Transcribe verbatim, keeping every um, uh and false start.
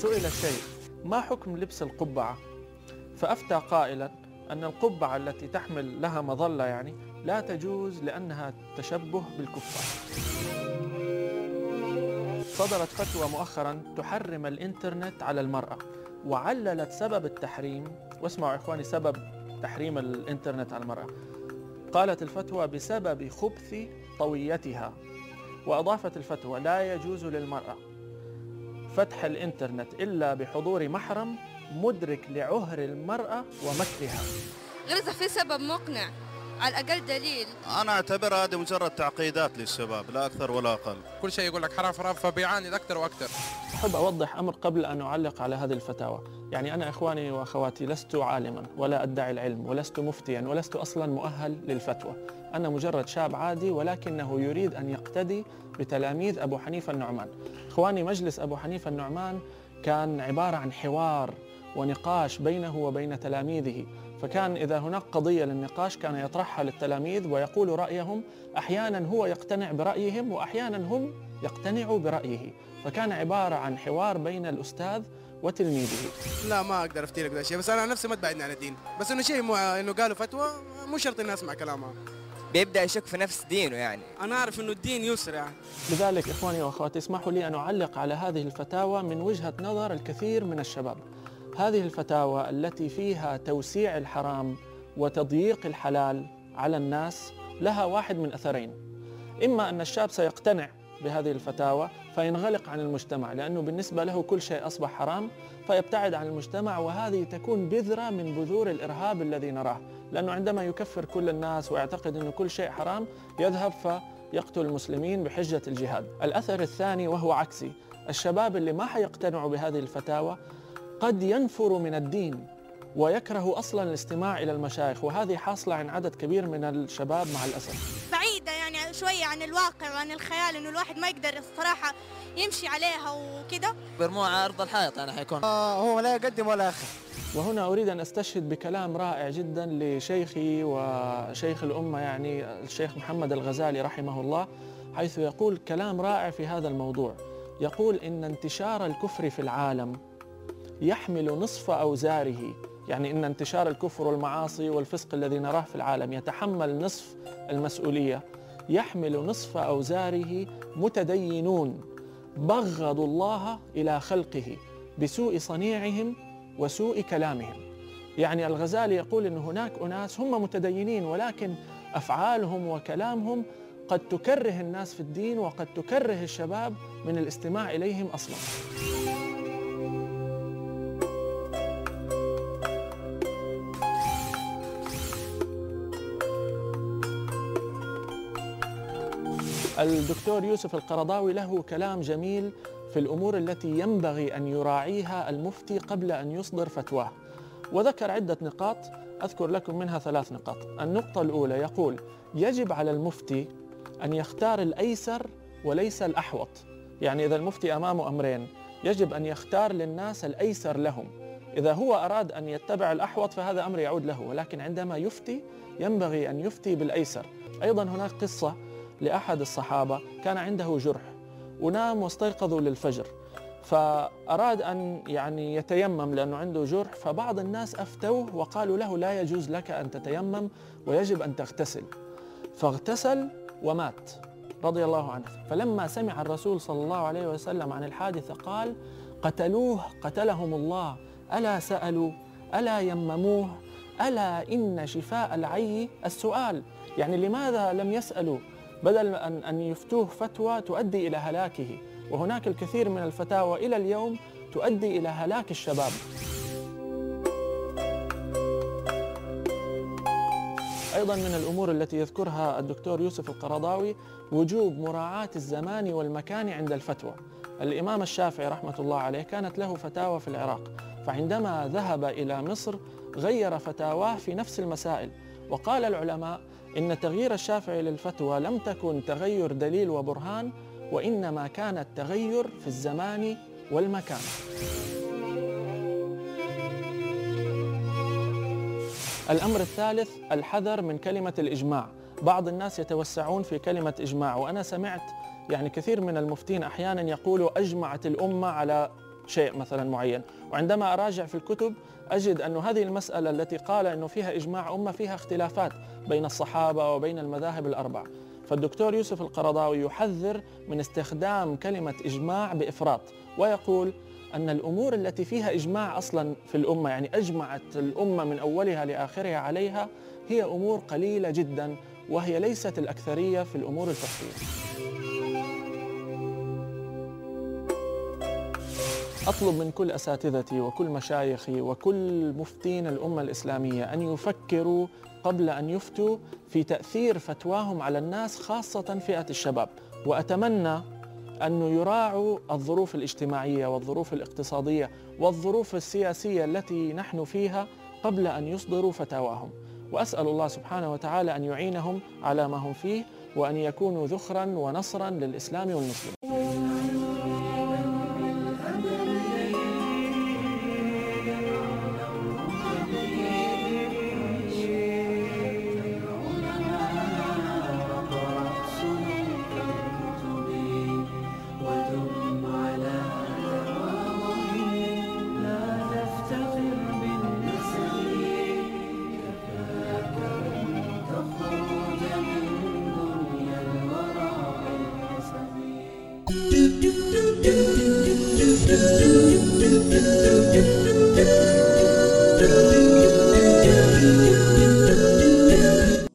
سئل الشيخ: ما حكم لبس القبعة؟ فأفتى قائلا أن القبعة التي تحمل لها مظلة يعني لا تجوز لأنها تشبه بالكفار. صدرت فتوى مؤخرا تحرم الإنترنت على المرأة، وعللت سبب التحريم، واسمعوا إخواني سبب تحريم الإنترنت على المرأة. قالت الفتوى: بسبب خبث طويتها. وأضافت الفتوى: لا يجوز للمرأة فتح الإنترنت إلا بحضور محرم مدرك لعهر المرأة ومكرها. غير إذا في سبب مقنع، على الأقل دليل. أنا أعتبر هذه مجرد تعقيدات للشباب لا أكثر ولا أقل. كل شيء يقول لك حرام حرام فبيعاند أكثر وأكثر. أحب أوضح أمر قبل أن أعلق على هذه الفتاوى. يعني أنا إخواني وأخواتي لست عالما ولا أدعي العلم ولست مفتيا ولست أصلا مؤهل للفتوى. أنا مجرد شاب عادي ولكنه يريد أن يقتدي بتلاميذ أبو حنيفة النعمان. إخواني مجلس أبو حنيفة النعمان كان عبارة عن حوار ونقاش بينه وبين تلاميذه، فكان إذا هناك قضية للنقاش كان يطرحها للتلاميذ ويقول رأيهم. أحيانا هو يقتنع برأيهم وأحيانا هم يقتنعوا برأيه، فكان عبارة عن حوار بين الأستاذ وتلميذه. لا ما أقدر أفتي لك ذا الشيء، بس أنا عن نفسي ما تبعدني عن الدين، بس إنه شيء مو إنه قالوا فتوى مو شرط الناس اسمع كلامها. بيبدأ يشك في نفس دينه. يعني أنا أعرف إنه الدين يسر يعني. لذلك إخواني وأخواتي اسمحوا لي أن أعلق على هذه الفتاوى من وجهة نظر الكثير من الشباب. هذه الفتاوى التي فيها توسيع الحرام وتضييق الحلال على الناس لها واحد من أثرين: إما أن الشاب سيقتنع بهذه الفتاوى فينغلق عن المجتمع، لأنه بالنسبة له كل شيء أصبح حرام فيبتعد عن المجتمع، وهذه تكون بذرة من بذور الإرهاب الذي نراه، لأنه عندما يكفر كل الناس ويعتقد أن كل شيء حرام يذهب فيقتل المسلمين بحجة الجهاد. الأثر الثاني وهو عكسي: الشباب اللي ما حيقتنعوا بهذه الفتاوى قد ينفر من الدين ويكره أصلا الاستماع إلى المشايخ، وهذه حاصلة عن عدد كبير من الشباب مع الأسف. بعيدة يعني شوية عن الواقع وعن الخيال، إنه الواحد ما يقدر الصراحة يمشي عليها وكده. برموها على أرض الحائط يعني حيكون آه هو لا يقدم ولا يأخر. وهنا أريد أن أستشهد بكلام رائع جدا لشيخي وشيخ الأمة يعني الشيخ محمد الغزالي رحمه الله، حيث يقول كلام رائع في هذا الموضوع. يقول إن انتشار الكفر في العالم يحمل نصف أوزاره، يعني إن انتشار الكفر والمعاصي والفسق الذي نراه في العالم يتحمل نصف المسؤولية. يحمل نصف أوزاره متدينون بغضوا الله إلى خلقه بسوء صنيعهم وسوء كلامهم. يعني الغزالي يقول إن هناك أناس هم متدينين ولكن أفعالهم وكلامهم قد تكره الناس في الدين وقد تكره الشباب من الاستماع إليهم أصلاً. الدكتور يوسف القرضاوي له كلام جميل في الأمور التي ينبغي أن يراعيها المفتي قبل أن يصدر فتواه، وذكر عدة نقاط أذكر لكم منها ثلاث نقاط. النقطة الأولى يقول: يجب على المفتي أن يختار الأيسر وليس الأحوط. يعني إذا المفتي أمامه أمرين يجب أن يختار للناس الأيسر لهم. إذا هو أراد أن يتبع الأحوط فهذا أمر يعود له، ولكن عندما يفتي ينبغي أن يفتي بالأيسر. أيضا هناك قصة لأحد الصحابة كان عنده جرح ونام واستيقظوا للفجر، فأراد أن يعني يتيمم لأنه عنده جرح، فبعض الناس أفتوه وقالوا له: لا يجوز لك أن تتيمم ويجب أن تغتسل. فاغتسل ومات رضي الله عنه. فلما سمع الرسول صلى الله عليه وسلم عن الحادثة قال: قتلوه قتلهم الله، ألا سألوا ألا يمموه، ألا إن شفاء العي السؤال. يعني لماذا لم يسألوا بدل أن أن يفتوه فتوى تؤدي إلى هلاكه؟ وهناك الكثير من الفتاوى إلى اليوم تؤدي إلى هلاك الشباب. أيضا من الأمور التي يذكرها الدكتور يوسف القرضاوي وجوب مراعاة الزمان والمكان عند الفتوى. الإمام الشافعي رحمة الله عليه كانت له فتاوى في العراق، فعندما ذهب إلى مصر غير فتاواه في نفس المسائل. وقال العلماء إن تغيير الشافعي للفتوى لم تكن تغير دليل وبرهان، وإنما كان التغير في الزمان والمكان. الأمر الثالث الحذر من كلمة الإجماع. بعض الناس يتوسعون في كلمة إجماع، وأنا سمعت يعني كثير من المفتين أحيانا يقولوا أجمعت الأمة على شيء مثلا معين. وعندما أراجع في الكتب أجد أن هذه المسألة التي قال أنه فيها إجماع أمة فيها اختلافات بين الصحابة وبين المذاهب الأربع. فالدكتور يوسف القرضاوي يحذر من استخدام كلمة إجماع بإفراط، ويقول أن الأمور التي فيها إجماع أصلا في الأمة، يعني أجمعت الأمة من أولها لآخرها عليها، هي أمور قليلة جدا، وهي ليست الأكثرية في الأمور الفقهية. أطلب من كل أساتذتي وكل مشايخي وكل مفتين الأمة الإسلامية أن يفكروا قبل أن يفتوا في تأثير فتواهم على الناس، خاصة فئة الشباب. وأتمنى أن يراعوا الظروف الاجتماعية والظروف الاقتصادية والظروف السياسية التي نحن فيها قبل أن يصدروا فتاواهم. وأسأل الله سبحانه وتعالى أن يعينهم على ما هم فيه، وأن يكونوا ذخرا ونصرا للإسلام والمسلمين.